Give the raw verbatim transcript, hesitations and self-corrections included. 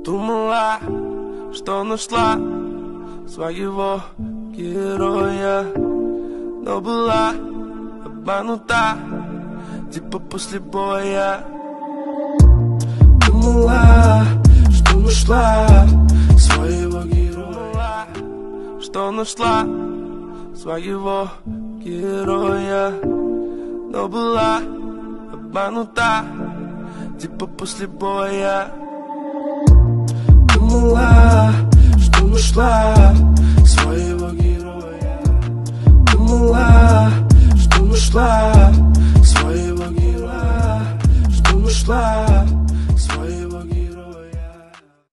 Думала, что нашла своего героя, но была обманута, типа после боя. Думала, что нашла своего героя, что нашла своего героя, но была обманута, типа после боя. Думала, что нашла